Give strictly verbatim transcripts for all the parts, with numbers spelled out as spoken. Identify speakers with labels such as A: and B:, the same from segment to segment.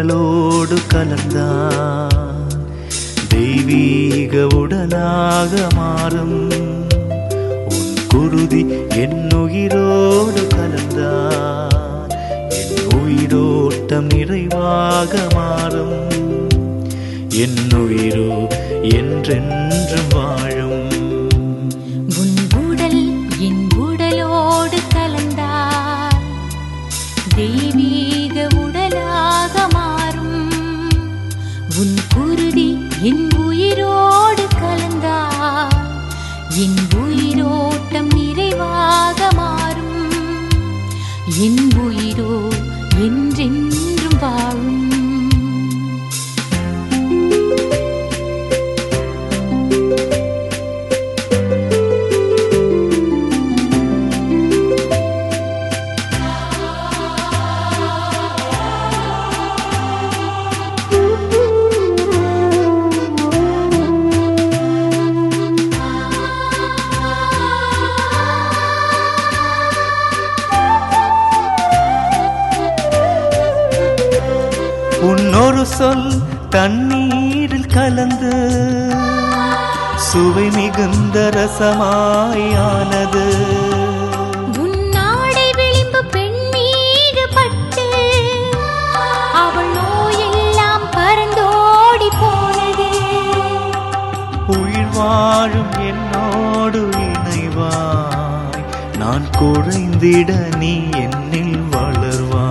A: உடலோடு கலந்தான் தெய்வீக உடலாக மாறும். உன் குருதி என் உயிரோடு கலந்தான் என் உயிரோட்டம் நிறைவாக மாறும். என் உயிரோ என்றென்றும் வாழும்.
B: உன் உடல் என் உடலோடு கலந்தால் தெய்வீக உடலாக மாறும். உன் குருதி என் உயிரோடு கலந்தால் என் உயிரோட்டம் நிறைவாக மாறும். என் உயிரோ என்றென்றும் வாழும்.
A: உன்னொரு சொல் தண்ணீரில் கலந்து சுவை மிகுந்த ரசமாயானது.
B: உன்னாடை விளிம்பு பெண் மீது பட்டு அவள் நோயெல்லாம் பறந்தோடி போனது.
A: உயிர் வாழும் என்னோடு இணைவாய், நான் குறைந்திட நீ என்னில் வளர்வாய்.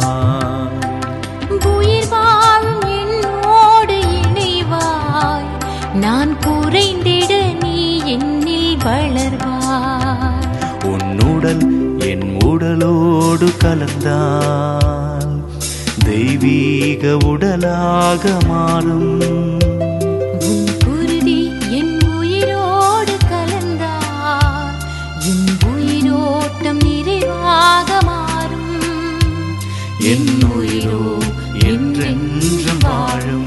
B: நான் குறைந்திட நீ என்னில் வளர்வாய்.
A: உன் உடல் என் உடலோடு கலந்தால் தெய்வீக உடலாக மாறும்.
B: உன் குருதி என் உயிரோடு கலந்தால் என் உயிரோட்டம் நிறைவாக மாறும்.
A: என் உயிரோ என்றென்றும் வாழும்.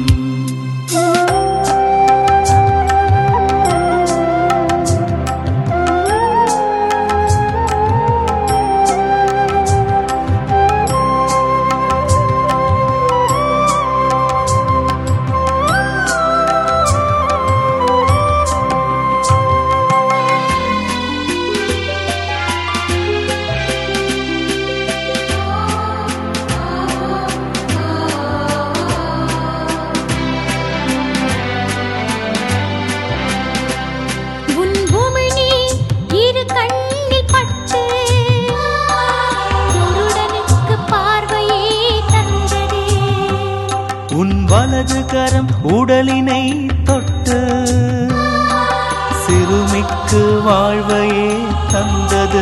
A: உன் வலது கரம் உடலினை தொட்டு சிறுமிக்கு வாழ்வையே தந்தது.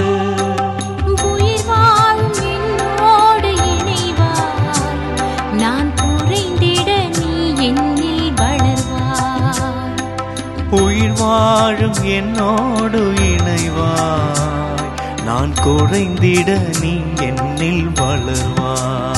B: உயிர் வாழும் என்னோடு இணைவாய், நான் குறைந்திட நீ என்னில் வளர்வாய்.
A: உயிர் வாழும் என்னோடு இணைவாய், நான் குறைந்திட நீ என்னில் வளர்வாய்.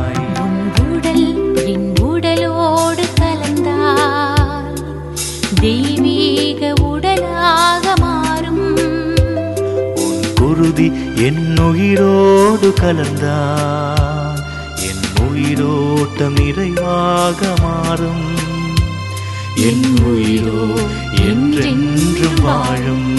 B: தெய்வீக உடலாக மாறும்.
A: உன் குருதி என் உயிரோடு கலந்தால் என் உயிரோட்டம் நிறைவாக மாறும். என் உயிரோ என்றென்றும் வாழும்.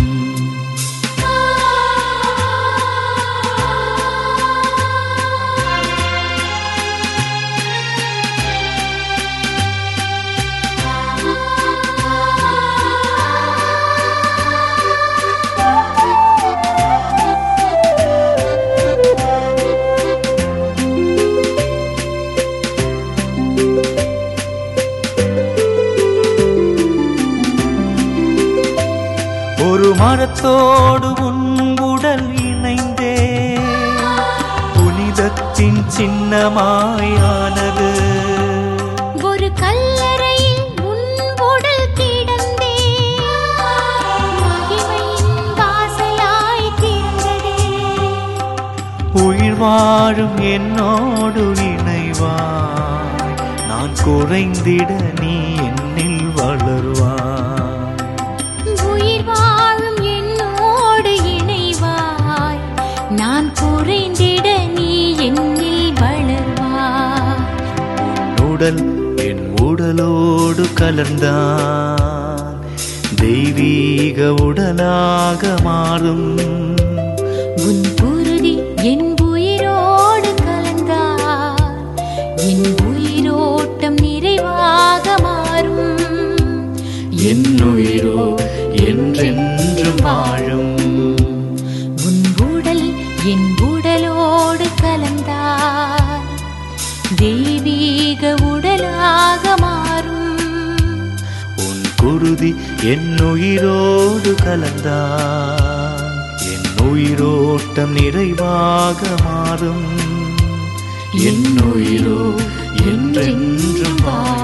A: ஒரு மரத்தோடு உன் உடல் இணைந்தே புனிதத்தின் சின்னமாயானது.
B: ஒரு கல்லறையில் உன் உடல் கிடந்தே மகிமையின் வாசலாய் திறந்ததே.
A: உயிர் வாழும் என்னோடு இணைவாய், நான் குறைந்திட நீ என்னில் வளர்வாய்.
B: உயிர் வாழும் என்னோடு இணைவாய், நான் குறைந்திட நீ என்னில் வளர்வாய்.
A: உடல் என் உடலோடு கலந்தான் தெய்வீக உடலாக மாறும்.
B: உன் குருதி என் உயிரோடு கலந்தால் என் உயிரோட்டம் நிறைவாக மாறும்.
A: என் உயிரோ என்றென்றும் வாழும்.
B: உன் உடல் என் உடலோடு கலந்தால் தெய்வீக உடலாக மாறும்.
A: உன் குருதி என் உயிரோடு கலந்தான் என் உயிரோட்டம் நிறைவாக மாறும். என் உயிரோ என்றென்றும் வாழும்.